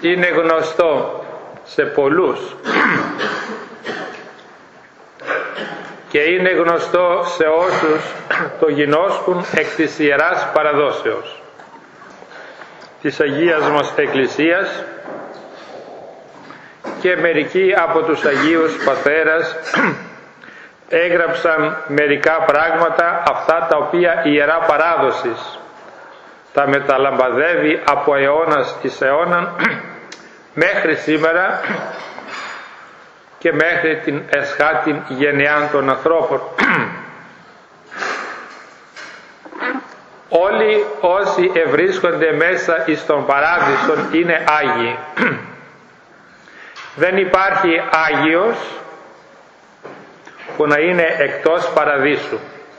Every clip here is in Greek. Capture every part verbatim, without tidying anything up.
είναι γνωστό σε πολλούς και είναι γνωστό σε όσους το γινώσκουν εκ της Ιεράς Παραδόσεως της Αγίας μας Εκκλησίας, και μερικοί από τους Αγίους Πατέρας έγραψαν μερικά πράγματα, αυτά τα οποία η Ιερά Παράδοσης τα μεταλαμπαδεύει από αιώνας εις αιώναν μέχρι σήμερα και μέχρι την εσχάτην γενεάν των ανθρώπων. Όλοι όσοι ευρίσκονται μέσα εις τον Παράδεισον είναι Άγιοι. Δεν υπάρχει Άγιος που να είναι εκτός Παραδείσου,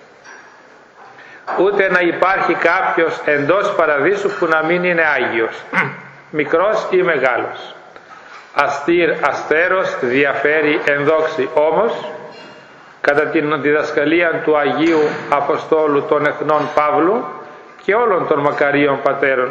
ούτε να υπάρχει κάποιος εντός Παραδείσου που να μην είναι Άγιος, μικρός ή μεγάλος. Αστήρ αστέρος διαφέρει εν δόξη. Όμως κατά την διδασκαλία του Αγίου Αποστόλου των Εθνών Παύλου και όλων των μακαρίων πατέρων,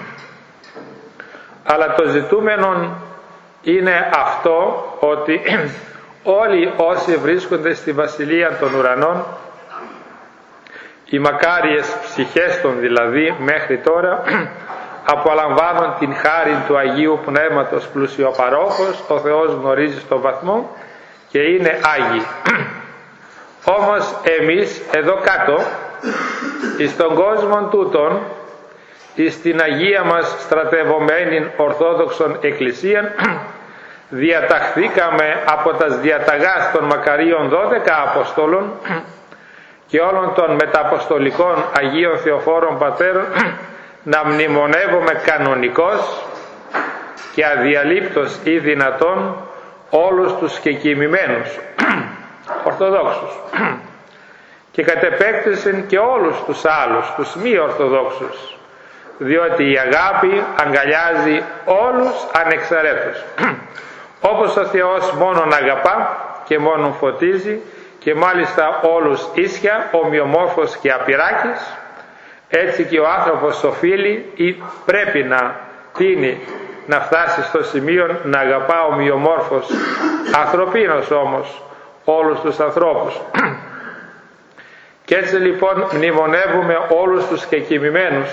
αλλά το ζητούμενο είναι αυτό, ότι όλοι όσοι βρίσκονται στη Βασιλεία των Ουρανών, οι μακάριες ψυχές των δηλαδή μέχρι τώρα, απολαμβάνουν την χάρη του Αγίου Πνεύματος πλουσιοπαρόχος, ο Θεός γνωρίζει στον βαθμό και είναι Άγιοι. Όμως εμείς εδώ κάτω, εις τον κόσμο τούτον, εις την Αγία μας στρατευωμένη Ορθόδοξον Εκκλησίαν, διαταχθήκαμε από τας διαταγάς των μακαρίων δώδεκα Αποστόλων και όλων των μεταποστολικών Αγίων Θεοφόρων Πατέρων να μνημονεύουμε κανονικώς και αδιαλείπτως ή δυνατόν όλους τους κεκοιμημένους Ορθοδόξους και κατ' επέκταση και όλους τους άλλους, τους μη Ορθοδόξους, διότι η αγάπη αγκαλιάζει όλους ανεξαιρέτως. Όπως ο Θεός μόνον αγαπά και μόνον φωτίζει και μάλιστα όλους ίσια, ομοιομόρφος και απειράκης, έτσι και ο άνθρωπος οφείλει ή πρέπει να τίνει να φτάσει στο σημείο να αγαπά ομοιομόρφος, ανθρωπίνος όμως, όλους τους ανθρώπους. Και έτσι λοιπόν μνημονεύουμε όλους τους κεκοιμημένους.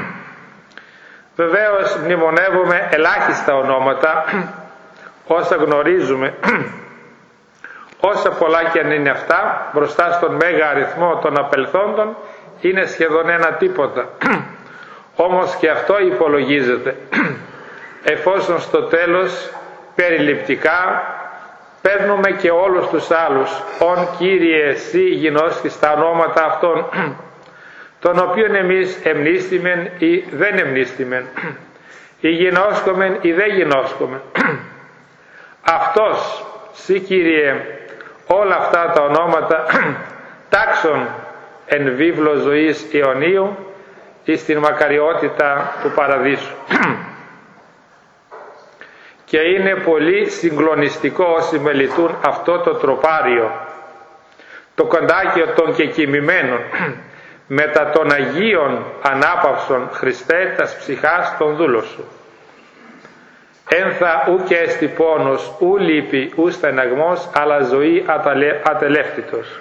Βεβαίως μνημονεύουμε ελάχιστα ονόματα, όσα γνωρίζουμε, όσα πολλά και αν είναι αυτά, μπροστά στον μέγα αριθμό των απελθόντων είναι σχεδόν ένα τίποτα. Όμως και αυτό υπολογίζεται, εφόσον στο τέλος περιληπτικά παίρνουμε και όλους τους άλλους, «Ον Κύριε εσύ γινώσκεις τα ονόματα αυτών, των οποίων εμείς εμνίστημεν ή δεν εμνίστημεν, ή γινώσκομεν ή δεν γινώσκομεν. Αυτός, σύ Κύριε, όλα αυτά τα ονόματα τάξον εν βίβλο ζωής αιωνίου εις την μακαριότητα του Παραδείσου». Και είναι πολύ συγκλονιστικό όσοι μελετούν αυτό το τροπάριο, το κοντάκιο των κεκοιμημένων, μετά των Αγίων ανάπαυσων Χριστέ τας ψυχάς των δούλων σου. Ένθα ου και έστι πόνος, ου λύπη, ου στεναγμός, αλλά ζωή αταλε, ατελεύτητος.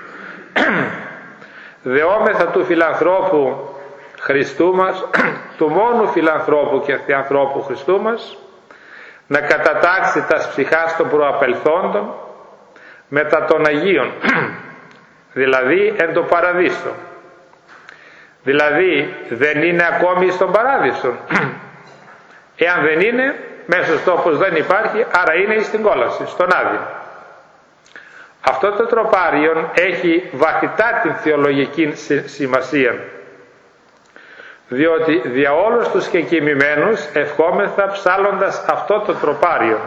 Δεόμεθα του φιλανθρώπου Χριστού μας, του μόνου φιλανθρώπου και θεανθρώπου Χριστού μας, να κατατάξει τας ψυχάς των προαπελθόντων μετά των Αγίων, δηλαδή εν το Παραδείσο. Δηλαδή δεν είναι ακόμη στον Παράδεισο. Εάν δεν είναι, μέσος τόπος δεν υπάρχει, άρα είναι στην κόλαση, στον Άδη. Αυτό το τροπάριο έχει βαθυτά την θεολογική σημασία, διότι δια όλους τους κεκοιμημένους ευχόμεθα ψάλλοντας αυτό το τροπάριο,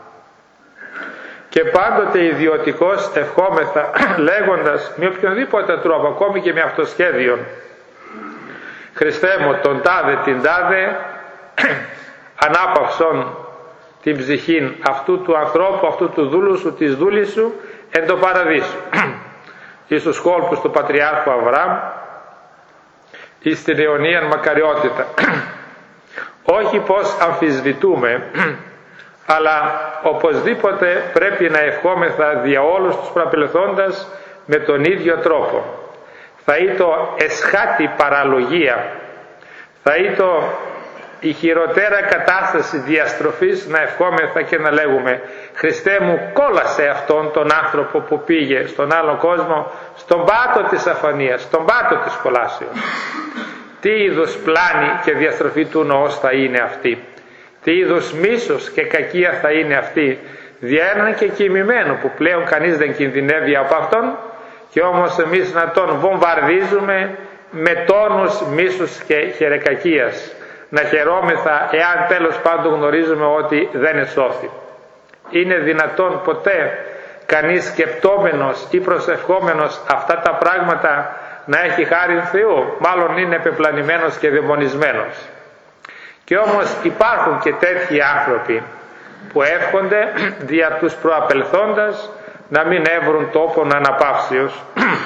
και πάντοτε ιδιωτικώς ευχόμεθα λέγοντας με οποιονδήποτε τρόπο, ακόμη και με αυτοσχέδιον, Χριστέ μου τον τάδε την τάδε ανάπαυσον την ψυχήν αυτού του ανθρώπου, αυτού του δούλου σου, της δούλης σου εν το Παραδείσου, εις τους κόλπους του Πατριάρχου Αβραάμ, εις την αιωνίαν μακαριότητα. όχι πως αμφισβητούμε, αλλά οπωσδήποτε πρέπει να ευχόμεθα δια όλους τους προαπελθόντας με τον ίδιο τρόπο. Θα είτο εσχάτη παραλογία, θα είτο η χειροτέρα κατάσταση διαστροφής να ευχόμεθα και να λέγουμε «Χριστέ μου, κόλασε αυτόν τον άνθρωπο που πήγε στον άλλο κόσμο, στον πάτο της αφανίας, στον πάτο της κολάσεως». Τι είδους πλάνη και διαστροφή του νοός θα είναι αυτή, τι είδους μίσος και κακία θα είναι αυτή, δια έναν και κοιμημένο που πλέον κανείς δεν κινδυνεύει από αυτόν, και όμως εμείς να τον βομβαρδίζουμε με τόνους μίσους και χερεκακίας, να χαιρόμεθα εάν τέλος πάντων γνωρίζουμε ότι δεν εσώθη. Είναι δυνατόν ποτέ κανείς σκεπτόμενος ή προσευχόμενος αυτά τα πράγματα να έχει χάριν Θεού? Μάλλον είναι πεπλανημένος και δαιμονισμένος. Και όμως υπάρχουν και τέτοιοι άνθρωποι που εύχονται δια τους προαπελθόντας να μην έβρουν τόπον αναπαύσεως,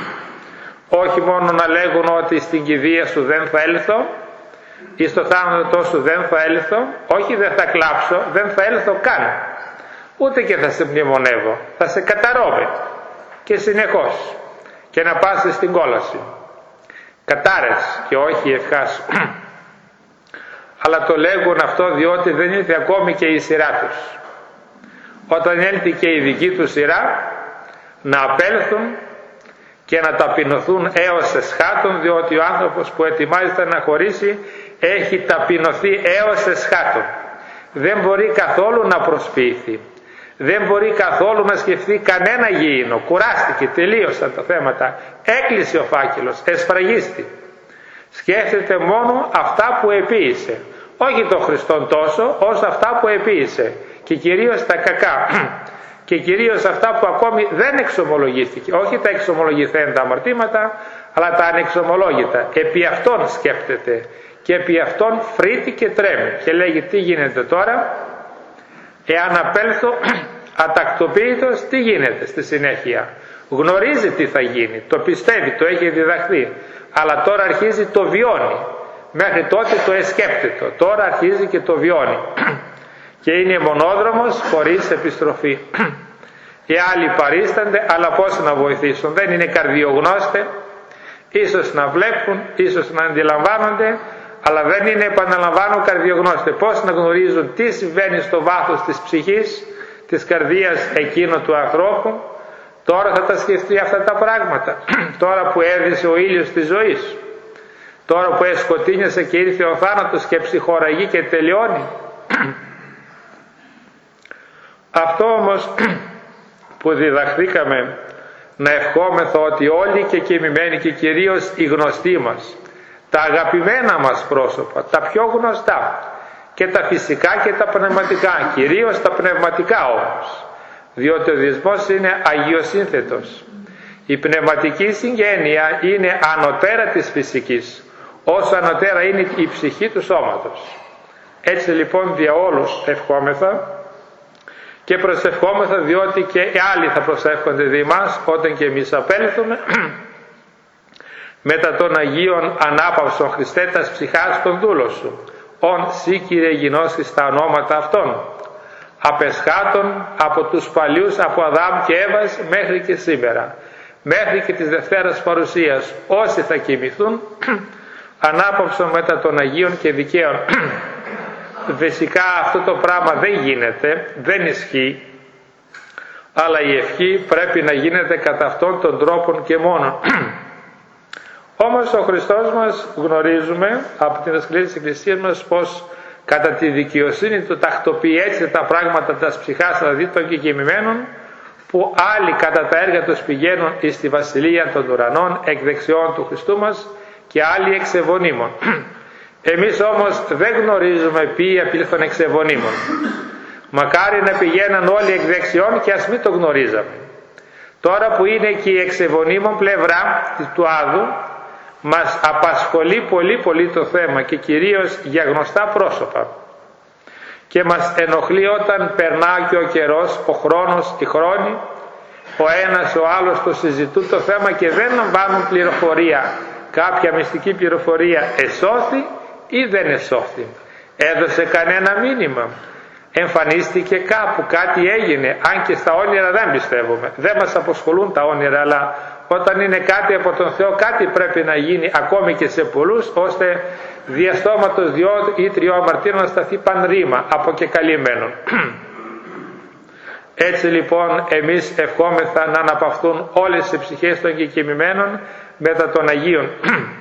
όχι μόνο να λέγουν ότι στην κηδεία σου δεν θα έλθω ή στο θάνατό σου δεν θα έλθω, όχι δεν θα κλάψω, δεν θα έλθω καν, ούτε και θα σε μνημονεύω, θα σε καταρώμε και συνεχώς, και να πας στην κόλαση. Κατάρες και όχι ευχάς. Αλλά το λέγουν αυτό διότι δεν ήρθε ακόμη και η σειρά τους. Όταν έλθει και η δική του σειρά, να απέλθουν και να ταπεινωθούν έως εσχάτων, διότι ο άνθρωπος που ετοιμάζεται να χωρίσει έχει ταπεινωθεί έως εσχάτων. Δεν μπορεί καθόλου να προσποιηθεί, δεν μπορεί καθόλου να σκεφτεί κανένα γήινο. Κουράστηκε, τελείωσαν τα θέματα, έκλεισε ο φάκελος, εσφραγίστη. Σκέφτεται μόνο αυτά που επίησε, όχι τον Χριστόν τόσο όσο αυτά που επίησε, και κυρίως τα κακά, και κυρίως αυτά που ακόμη δεν εξομολογήθηκε, όχι τα εξομολογηθέντα αμαρτήματα, αλλά τα ανεξομολόγητα. Επί αυτών σκέπτεται και επί αυτών φρύτει και τρέμει και λέγει τι γίνεται τώρα, εάν απέλθω ατακτοποίητος, τι γίνεται στη συνέχεια? Γνωρίζει τι θα γίνει, το πιστεύει, το έχει διδαχθεί, αλλά τώρα αρχίζει το βιώνει. Μέχρι τότε το εσκέπτετο, τώρα αρχίζει και το βιώνει και είναι μονόδρομος χωρίς επιστροφή. Οι άλλοι παρίστανται, αλλά πώς να βοηθήσουν? Δεν είναι καρδιογνώστε, ίσως να βλέπουν, ίσως να αντιλαμβάνονται, αλλά δεν είναι, επαναλαμβάνω, καρδιογνώστε. Πώς να γνωρίζουν τι συμβαίνει στο βάθος της ψυχής, της καρδίας εκείνου του ανθρώπου? Τώρα θα τα σκεφτεί αυτά τα πράγματα, τώρα που έδισε ο ήλιος της ζωής, τώρα που εσκοτίνιασε και ήρθε ο θάνατος και ψυχοραγεί και τελειώνει. Αυτό όμως που διδαχθήκαμε να ευχόμεθα ότι όλοι και κοιμημένοι και κυρίως οι γνωστοί μας, τα αγαπημένα μας πρόσωπα, τα πιο γνωστά και τα φυσικά και τα πνευματικά, κυρίως τα πνευματικά όμως, διότι ο δεισμός είναι αγιοσύνθετος. Η πνευματική συγγένεια είναι ανωτέρα της φυσικής, όσο ανωτέρα είναι η ψυχή του σώματος. Έτσι λοιπόν δια όλους ευχόμεθα και προσευχόμεθα, διότι και οι άλλοι θα προσεύχονται δι' μας όταν και εμείς απέλθουμε μετά των Αγίων ανάπαυσον Χριστέ τας ψυχάς των δούλων σου, ον σύ Κύριε γινώσεις τα ονόματα αυτών, απεσχάτων από τους παλιούς, από Αδάμ και Εύας μέχρι και σήμερα, μέχρι και της Δευτέρας Παρουσίας, όσοι θα κοιμηθούν ανάπαυσον μετά των Αγίων και Δικαίων. Φυσικά αυτό το πράγμα δεν γίνεται, δεν ισχύει, αλλά η ευχή πρέπει να γίνεται κατά αυτόν τον τρόπο και μόνο. Όμως ο Χριστός μας, γνωρίζουμε από την δασκαλία της Εκκλησίας μας, πως κατά τη δικαιοσύνη του τακτοποιεί έτσι τα πράγματα της ψυχάς, δηλαδή των κεκοιμημένων, που άλλοι κατά τα έργα τους πηγαίνουν εις τη βασιλεία των ουρανών εκ δεξιών του Χριστού μας και άλλοι εξ ευωνίμων. Εμείς όμως δεν γνωρίζουμε ποιοι απήλθον εξ ευωνίμων. Μακάρι να πηγαίναν όλοι εκ δεξιών και ας μην το γνωρίζαμε. Τώρα που είναι και η εξ ευωνίμων πλευρά του Άδου, μας απασχολεί πολύ πολύ το θέμα και κυρίως για γνωστά πρόσωπα. Και μας ενοχλεί όταν περνά και ο καιρός, ο χρόνος, οι χρόνοι, ο ένας ο άλλος το συζητούν το θέμα και δεν λαμβάνουν πληροφορία, κάποια μυστική πληροφορία, εσώθη ή δεν εσώθη. Έδωσε κανένα μήνυμα? Εμφανίστηκε κάπου? Κάτι έγινε? Αν και στα όνειρα δεν πιστεύουμε. Δεν μας αποσχολούν τα όνειρα, αλλά όταν είναι κάτι από τον Θεό, κάτι πρέπει να γίνει ακόμη και σε πολλούς, ώστε διαστόματος δυο ή τριών αμαρτύρων να σταθεί πανρήμα αποκεκαλυμμένων. Έτσι λοιπόν εμείς ευχόμεθα να αναπαυθούν όλες οι ψυχές των κεκοιμημένων μετά των Αγίων.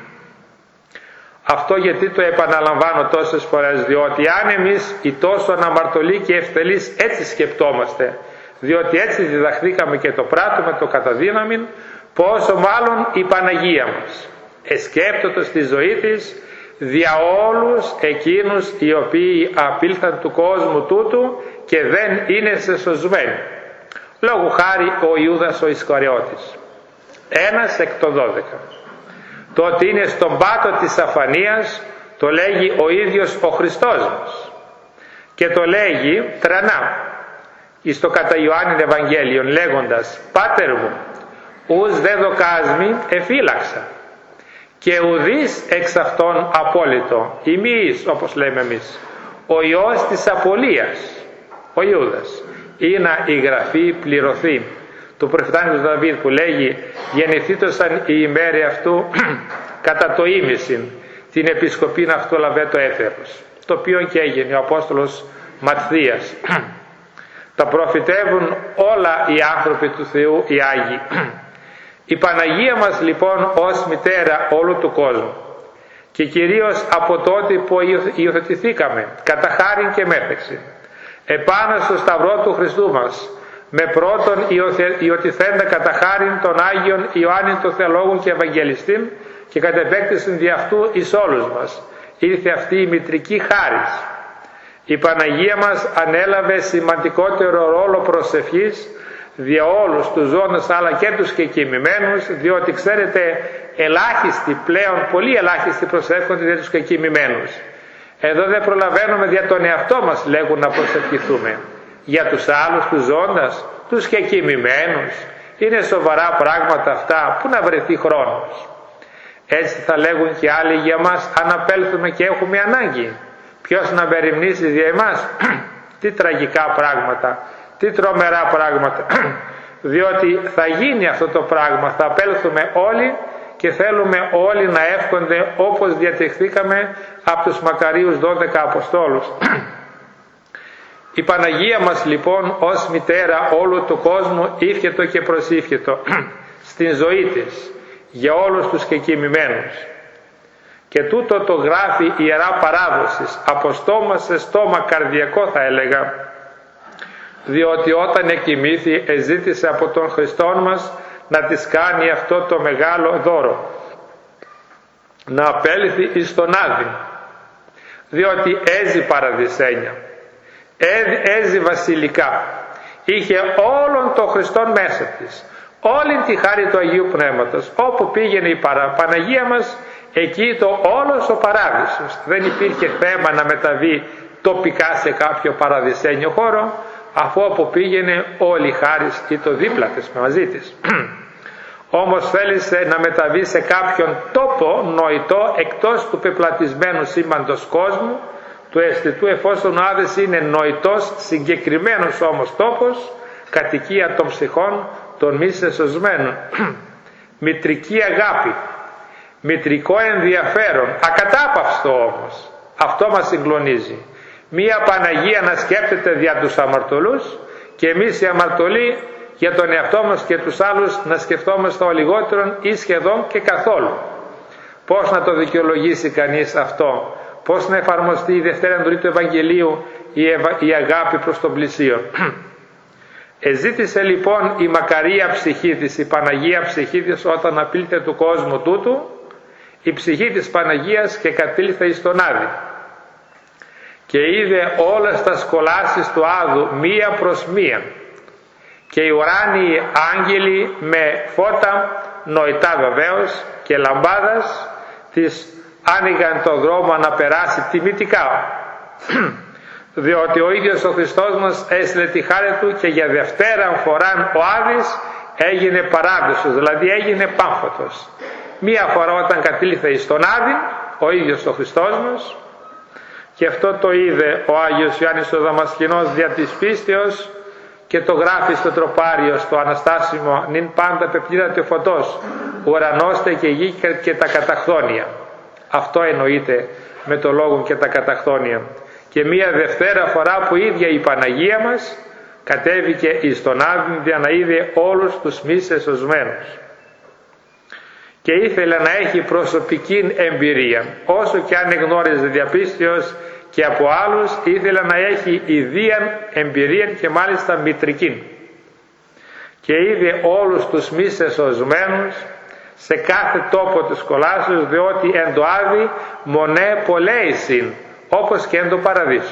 Αυτό γιατί το επαναλαμβάνω τόσες φορές? Διότι αν εμείς οι τόσο αναμαρτωλοί και ευτελείς έτσι σκεπτόμαστε, διότι έτσι διδαχθήκαμε και το πράττουμε το καταδύναμιν, πόσο μάλλον η Παναγία μας εσκέπτωτος στη ζωή της δια όλους εκείνους οι οποίοι απήλθαν του κόσμου τούτου και δεν είναι σεσωσμένοι. Λόγου χάρη ο Ιούδας ο Ισκαριώτης, ένας εκ των δώδεκα. Το ότι είναι στον πάτο της αφανίας το λέγει ο ίδιος ο Χριστός μας και το λέγει τρανά εις το κατά Ιωάννην Ευαγγέλιον λέγοντας «Πάτερ μου, ους δε δοκάσμη εφύλαξα και ουδείς εξ αυτών απόλυτο ημείς», όπως λέμε εμείς, ο Υιός της απολίας, ο Ιούδας, είναι η γραφή πληρωθεί του προφητάνου του Δαβίδ που λέγει «Γεννηθήτωσαν η ημέρη αυτού κατά το ήμισιν, την επισκοπήν αυτού λαβέ το έθερος», το οποίο και έγινε ο Απόστολος Ματθίας. Τα προφητεύουν όλα οι άνθρωποι του Θεού, οι Άγιοι. Η Παναγία μας λοιπόν ως μητέρα όλου του κόσμου και κυρίως από τότε που υιοθετηθήκαμε κατά χάριν και μέθεξη επάνω στο σταυρό του Χριστού μας, με πρώτον υιοθηθέντα κατά χάριν των Άγιων Ιωάννην των Θεολόγων και Ευαγγελιστήν και κατ' επέκταση δι' αυτού εις όλους μας ήρθε αυτή η μητρική χάρις. Η Παναγία μας ανέλαβε σημαντικότερο ρόλο προσευχής δια όλους τους ζώντες αλλά και τους κεκοιμημένους, διότι ξέρετε ελάχιστοι πλέον, πολύ ελάχιστοι προσεύχονται για τους κεκοιμημένους. Εδώ δεν προλαβαίνουμε δια τον εαυτό μας, λέγουν, να προσευχηθούμε. Για τους άλλους τους ζώντας, τους κεκοιμημένους, είναι σοβαρά πράγματα αυτά, που να βρεθεί χρόνος. Έτσι θα λέγουν και άλλοι για μας αν απέλθουμε και έχουμε ανάγκη. Ποιος να μεριμνήσει δια εμάς? Τι τραγικά πράγματα, τι τρομερά πράγματα. Διότι θα γίνει αυτό το πράγμα, θα απέλθουμε όλοι και θέλουμε όλοι να εύχονται όπως διατεχθήκαμε από τους μακαρίους δώδεκα Αποστόλους. Η Παναγία μας λοιπόν ως μητέρα όλου του κόσμου ήρχετο και προσήφιετο στην ζωή της για όλους τους κεκοιμημένους. Και τούτο το γράφει η Ιερά Παράδοσης από στόμα σε στόμα, καρδιακό θα έλεγα, διότι όταν εκοιμήθη εζήτησε από τον Χριστόν μας να της κάνει αυτό το μεγάλο δώρο, να απέλθει εις τον Άδη, διότι έζη παραδεισένια, έζη βασιλικά, είχε όλον τον Χριστόν μέσα της, όλη τη χάρη του Αγίου Πνεύματος. Όπου πήγαινε η παρα... Παναγία μας, εκεί το όλος ο παράδεισος. Δεν υπήρχε θέμα να μεταβεί τοπικά σε κάποιο παραδεισένιο χώρο, αφού όπου πήγαινε όλη η χάρις ήταν δίπλα της, μαζί της. Όμως θέλησε να μεταβεί σε κάποιον τόπο νοητό εκτός του πεπλατισμένου σήμαντος κόσμου του αισθητού, εφόσον ο Άδης είναι νοητός, συγκεκριμένος όμως τόπος, κατοικία των ψυχών των μη σεσωσμένων. Μητρική αγάπη, μητρικό ενδιαφέρον, ακατάπαυστο όμως, αυτό μας συγκλονίζει. Μία Παναγία να σκέπτεται δια τους αμαρτωλούς και εμείς οι αμαρτωλοί για τον εαυτό μας και τους άλλους να σκεφτόμαστε ο λιγότερον ή σχεδόν και καθόλου. Πώς να το δικαιολογήσει κανείς αυτό? Πώς να εφαρμοστεί η Δευτέρα Εντολή του Ευαγγελίου, η, ευα... η αγάπη προς τον πλησίον? Εζήτησε λοιπόν η μακαρία ψυχή της, η Παναγία ψυχή της, όταν απήλθε του κόσμου τούτου, η ψυχή της Παναγίας και κατήλθε εις τον Άδη. Και είδε όλες τα σκολάσεις του Άδου μία προς μία, και οι ουράνιοι άγγελοι με φώτα νοητά βεβαίως και λαμπάδας της άνοιγαν το δρόμο να περάσει τιμητικά, διότι ο ίδιος ο Χριστός μας έστειλε τη χάρη του και για δευτέραν φοράν ο Άδης έγινε παράδεισος, δηλαδή έγινε πάμφωτος. Μία φορά όταν κατήλθε εις τον Άδη ο ίδιος ο Χριστός μας, Και αυτό το είδε ο Άγιος Ιωάννης ο Δαμασκηνός δια της πίστεως και το γράφει στο τροπάριο στο Αναστάσιμο, νυν πάντα πεπλήρωτε φωτός, ουρανώστε και γη και τα καταχθόνια. Αυτό εννοείται με το λόγο και τα καταχθόνια. Και μία Δευτέρα φορά που η ίδια η Παναγία μας κατέβηκε εις τον Άδη για να είδε όλους τους μη σεσωσμένους. Και ήθελε να έχει προσωπική εμπειρία, όσο και αν εγνώριζε διαπίστεως και από άλλους, ήθελε να έχει ιδίαν εμπειρία και μάλιστα μητρική. Και είδε όλους τους μη σεσωσμένους σε κάθε τόπο της κολάσεως, διότι εν το Άδη μονέ πολλέησιν, όπως και εν το Παραδείσο.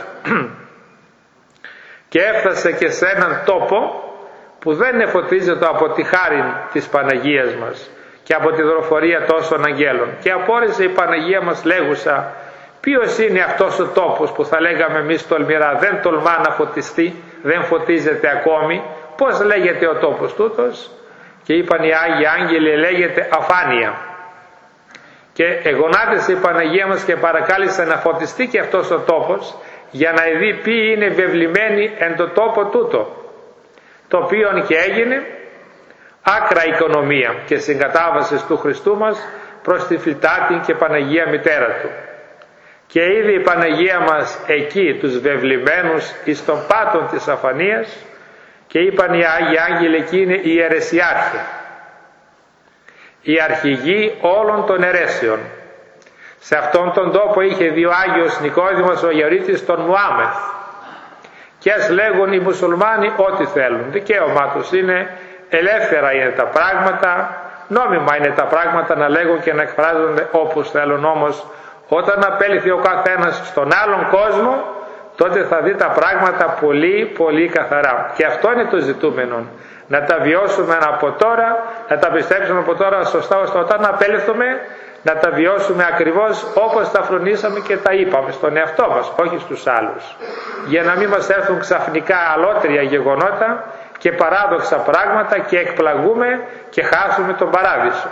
Και έφτασε και σε έναν τόπο που δεν εφωτίζεται από τη χάρη της Παναγίας μας και από τη δροφορία τόσων αγγέλων. Και απόρρισε η Παναγία μας λέγουσα, ποιος είναι αυτός ο τόπος που θα λέγαμε εμείς τολμηρά δεν τολμά να φωτιστεί, δεν φωτίζεται ακόμη, πώς λέγεται ο τόπος τούτος? Και είπαν οι Άγιοι Άγγελοι, λέγεται Αφάνεια. Και εγωνάτισε η Παναγία μας και παρακάλεσε να φωτιστεί και αυτός ο τόπος, για να δει ποιοι είναι βεβλημένοι εν το τόπο τούτο, το οποίο και έγινε άκρα οικονομία και συγκατάβασης του Χριστού μας προς τη Φυτάτη και Παναγία Μητέρα του. Και είδε η Παναγία μας εκεί τους βεβλημένους εις των πάτων της Αφανίας, και είπαν οι Άγιοι Άγγελοι, εκεί είναι οι αιρεσιάρχοι, οι αρχηγοί όλων των αιρέσεων. Σε αυτόν τον τόπο είχε δει ο Άγιος Νικόδημος ο ιερίτης των Μουάμεθ. Και ας λέγουν οι μουσουλμάνοι ό,τι θέλουν, δικαίωμά τους είναι, ελεύθερα είναι τα πράγματα, νόμιμα είναι τα πράγματα να λέγουν και να εκφράζονται όπως θέλουν. Όμως όταν απέλθει ο καθένας στον άλλον κόσμο, τότε θα δει τα πράγματα πολύ πολύ καθαρά. Και αυτό είναι το ζητούμενο, να τα βιώσουμε από τώρα, να τα πιστέψουμε από τώρα σωστά, ώστε όταν απέλθουμε να τα βιώσουμε ακριβώς όπως τα φρονήσαμε και τα είπαμε στον εαυτό μας, όχι στους άλλους, για να μην μας έρθουν ξαφνικά αλότρια γεγονότα και παράδοξα πράγματα και εκπλαγούμε και χάσουμε τον Παράδεισο.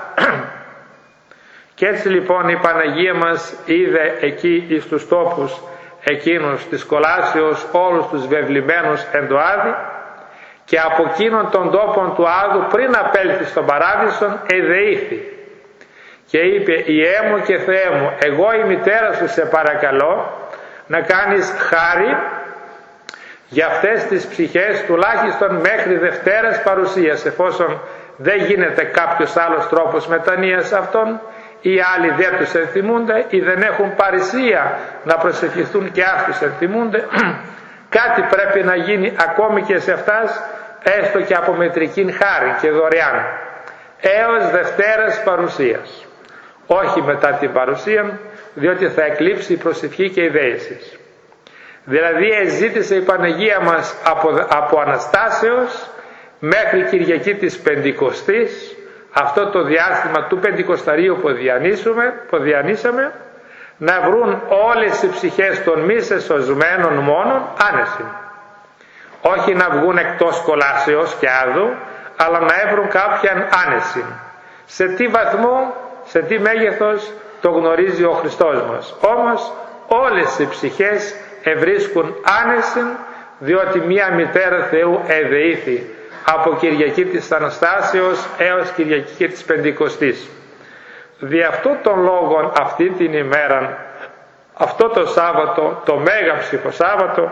Και έτσι λοιπόν η Παναγία μας είδε εκεί εις τους τόπους εκείνους της κολάσεως όλους τους βεβλημένους εν το Άδη, και από εκείνον των τόπων του Άδου πριν απέλθει στον Παράδεισον εδεήθη και είπε, Ιε μου και Θεέ μου, εγώ η μητέρα σου σε παρακαλώ να κάνεις χάρη για αυτές τις ψυχές τουλάχιστον μέχρι Δευτέρας παρουσίας, εφόσον δεν γίνεται κάποιος άλλος τρόπος μετανοίας αυτών, οι άλλοι δεν τους ενθυμούνται ή δεν έχουν παρησία να προσευχηθούν και αυτούς ενθυμούνται, κάτι πρέπει να γίνει ακόμη και σε αυτάς, έστω και από μετρική χάρη και δωρεάν, έως Δευτέρας παρουσίας, όχι μετά την παρουσία, διότι θα εκλείψει η προσευχή και η δέησης. Δηλαδή εζήτησε η Παναγία μας από, από Αναστάσεως μέχρι Κυριακή της Πεντηκοστής, αυτό το διάστημα του Πεντηκοσταρίου που διανύσουμε, που διανύσαμε, να βρουν όλες οι ψυχές των μη σεσωσμένων μόνον άνεση. Όχι να βγουν εκτός κολάσεως και άδου, αλλά να έβρουν κάποιαν άνεση. Σε τι βαθμό, σε τι μέγεθος, το γνωρίζει ο Χριστός μας. Όμως όλες οι ψυχές ευρίσκουν άνεση, διότι μία μητέρα Θεού εδεήθη από Κυριακή της Αναστάσεως έως Κυριακή της Πεντηκοστής. Δι' αυτό τον λόγο αυτή την ημέρα, αυτό το Σάββατο, το Μέγα Ψυχοσάββατο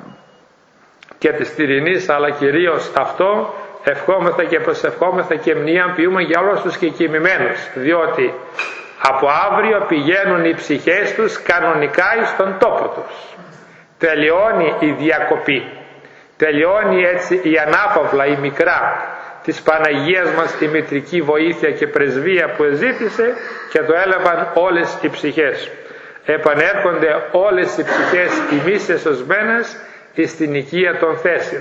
και της Τυρινής, αλλά κυρίως αυτό, ευχόμεθα και προσευχόμεθα και μνήαν ποιούμε για όλους τους κεκοιμημένους, διότι από αύριο πηγαίνουν οι ψυχές τους κανονικά εις τον τόπο τους. Τελειώνει η διακοπή, τελειώνει έτσι η ανάπαυλα, η μικρά της Παναγίας μας τη μητρική βοήθεια και πρεσβεία που εζήτησε, και το έλαβαν όλες οι ψυχές. Επανέρχονται όλες οι ψυχές οι μη σεσωσμένες εις την οικία των θέσεων.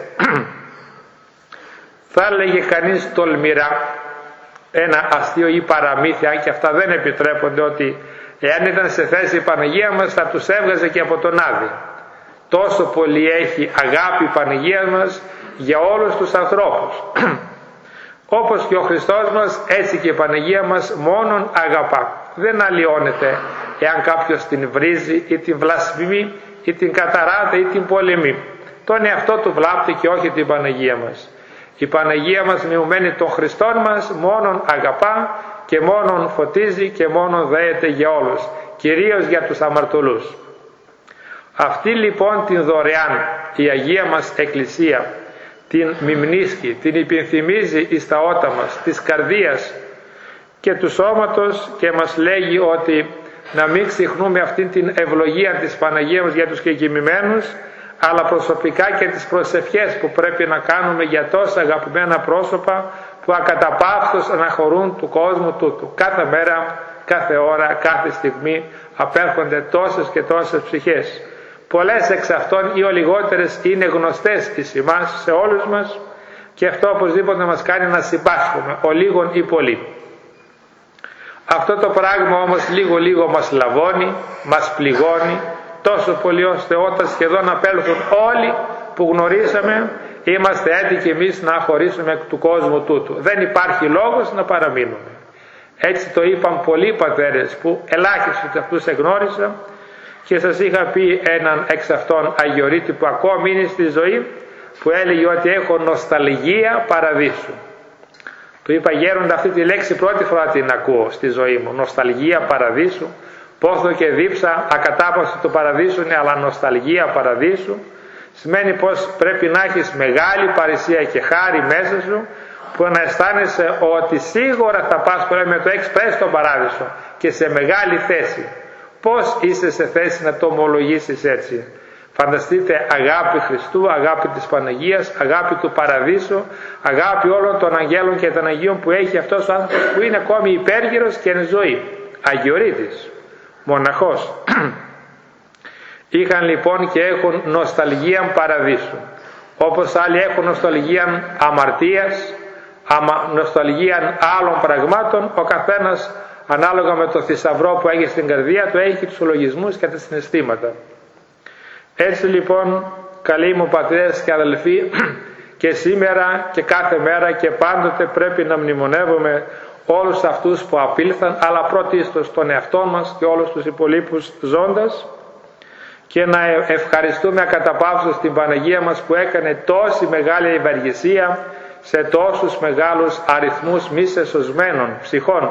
Θα έλεγε κανείς τολμηρά ένα αστείο ή παραμύθι, αν και αυτά δεν επιτρέπονται, ότι εάν ήταν σε θέση η Παναγία μας θα τους έβγαζε και από τον Άδη. Τόσο πολύ έχει αγάπη η Παναγία μας για όλους τους ανθρώπους. Όπως και ο Χριστός μας, έτσι και η Παναγία μας μόνον αγαπά. Δεν αλλοιώνεται εάν κάποιος την βρίζει ή την βλασφημεί ή την καταράται ή την πολεμή. Τον εαυτό του βλάπτει και όχι την Παναγία μας. Η Παναγία μας μειωμένη των Χριστών μας μόνον αγαπά και μόνον φωτίζει και μόνον δέεται για όλους, κυρίως για τους αμαρτωλούς. Αυτή λοιπόν την δωρεάν η Αγία μας Εκκλησία την μυμνίσκει, την υπενθυμίζει εις τα ότα μας, της καρδίας και του σώματος, και μας λέγει ότι να μην ξεχνούμε αυτήν την ευλογία της Παναγίας μας για τους κεκοιμημένους, αλλά προσωπικά και τις προσευχές που πρέπει να κάνουμε για τόσα αγαπημένα πρόσωπα που ακαταπαύστως αναχωρούν του κόσμου τούτου. Κάθε μέρα, κάθε ώρα, κάθε στιγμή απέρχονται τόσες και τόσες ψυχές. Πολλές εξ αυτών ή ο λιγότερες είναι γνωστές εις εμάς, σε όλους μας, και αυτό οπωσδήποτε μας κάνει να συμπάσχουμε, ο λίγον ή πολύ. Αυτό το πράγμα όμως λίγο λίγο μας λαβώνει, μας πληγώνει, τόσο πολύ ώστε όταν σχεδόν απέλθουν όλοι που γνωρίσαμε, είμαστε έτοιμοι εμείς να χωρίσουμε εκ του κόσμου τούτου. Δεν υπάρχει λόγος να παραμείνουμε. Έτσι το είπαν πολλοί πατέρες που ελάχιστοι αυτούς εγνώρισα, και σας είχα πει έναν εξ αυτών αγιορείτη που ακόμη είναι στη ζωή, που έλεγε ότι έχω νοσταλγία παραδείσου. Του είπα: γέροντα, αυτή τη λέξη πρώτη φορά την ακούω στη ζωή μου. Νοσταλγία παραδείσου. Πόθο και δίψα ακατάπαυση του παραδείσου είναι, αλλά νοσταλγία παραδείσου σημαίνει πως πρέπει να έχεις μεγάλη παρησία και χάρη μέσα σου, που να αισθάνεσαι ότι σίγουρα θα πας πέρα με το έχεις πέσει στον παράδεισο και σε μεγάλη θέση. Πώς είσαι σε θέση να το ομολογήσεις έτσι? Φανταστείτε αγάπη Χριστού, αγάπη της Παναγίας, αγάπη του παραδείσου, αγάπη όλων των αγγέλων και των Αγίων που έχει αυτός ο άνθρωπος που είναι ακόμη υπέργυρος και είναι ζωή. Αγιορείτης, μοναχός. Είχαν λοιπόν και έχουν νοσταλγία παραδείσου. Όπως άλλοι έχουν νοσταλγία αμαρτίας, αμα, νοσταλγία άλλων πραγμάτων, ο καθένας ανάλογα με το θησαυρό που έχει στην καρδία του έχει τους λογισμούς και τα συναισθήματα. Έτσι λοιπόν, καλοί μου πατέρες και αδελφοί, και σήμερα και κάθε μέρα και πάντοτε πρέπει να μνημονεύουμε όλους αυτούς που απήλθαν, αλλά πρωτίστως τον εαυτό μας και όλους τους υπολείπους ζώντας, και να ευχαριστούμε ακαταπαύστως την Παναγία μας που έκανε τόση μεγάλη ευαργησία σε τόσους μεγάλους αριθμούς μη σεσωσμένων ψυχών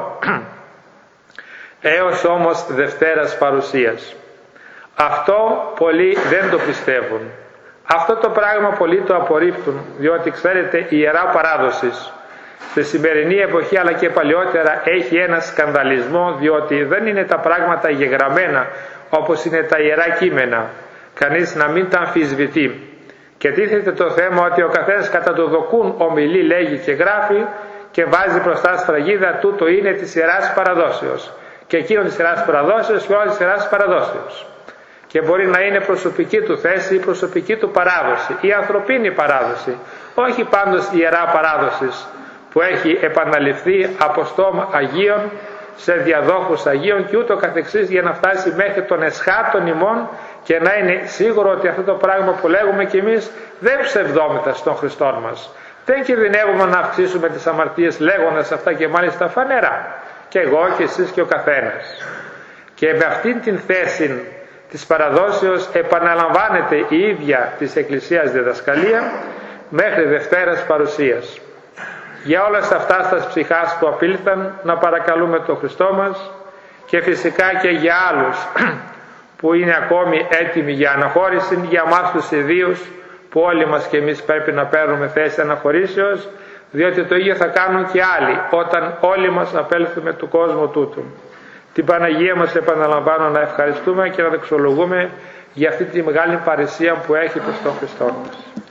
έως όμως Δευτέρας Παρουσίας. Αυτό πολλοί δεν το πιστεύουν. Αυτό το πράγμα πολλοί το απορρίπτουν, διότι ξέρετε η Ιερά Παράδοση στη σημερινή εποχή αλλά και παλιότερα έχει ένα σκανδαλισμό, διότι δεν είναι τα πράγματα γεγραμμένα όπως είναι τα Ιερά Κείμενα, κανείς να μην τα αμφισβητεί. Και τίθεται το θέμα ότι ο καθένας κατά το δοκούν ομιλεί, λέγει και γράφει και βάζει μπροστά σφραγίδα, τούτο είναι της Ιεράς Παραδόσεως και εκείνο της Ιεράς Παραδόσεως και όλης της Ιεράς Παραδόσεως. Και μπορεί να είναι προσωπική του θέση ή προσωπική του παράδοση ή ανθρωπίνη παράδοση, όχι πάντως η Ιερά Παράδοση που έχει επαναληφθεί από στόμα Αγίων σε διαδόχους Αγίων και ούτω καθεξής, για να φτάσει μέχρι τον εσχάτων ημών και να είναι σίγουρο ότι αυτό το πράγμα που λέγουμε κι εμείς δεν ψευδόμεθα στον Χριστό μας. Δεν κινδυνεύουμε να αυξήσουμε τις αμαρτίες λέγοντας αυτά, και μάλιστα φανερά, και εγώ και εσείς και ο καθένας. Και με αυτήν την θέση της παραδόσεως επαναλαμβάνεται η ίδια της Εκκλησίας διδασκαλία μέχρι Δευτέρας Παρουσίας. Για όλα αυτά στα ψυχάς που απήλθαν να παρακαλούμε τον Χριστό μας, και φυσικά και για άλλους που είναι ακόμη έτοιμοι για αναχώρηση, για μας τους ιδίους που όλοι μας και εμείς πρέπει να παίρνουμε θέση αναχωρήσεως, διότι το ίδιο θα κάνουν και άλλοι όταν όλοι μας απέλθουμε του κόσμου τούτου. Την Παναγία μας επαναλαμβάνω να ευχαριστούμε και να δεξολογούμε για αυτή τη μεγάλη παρησία που έχει προς τον Χριστό μας.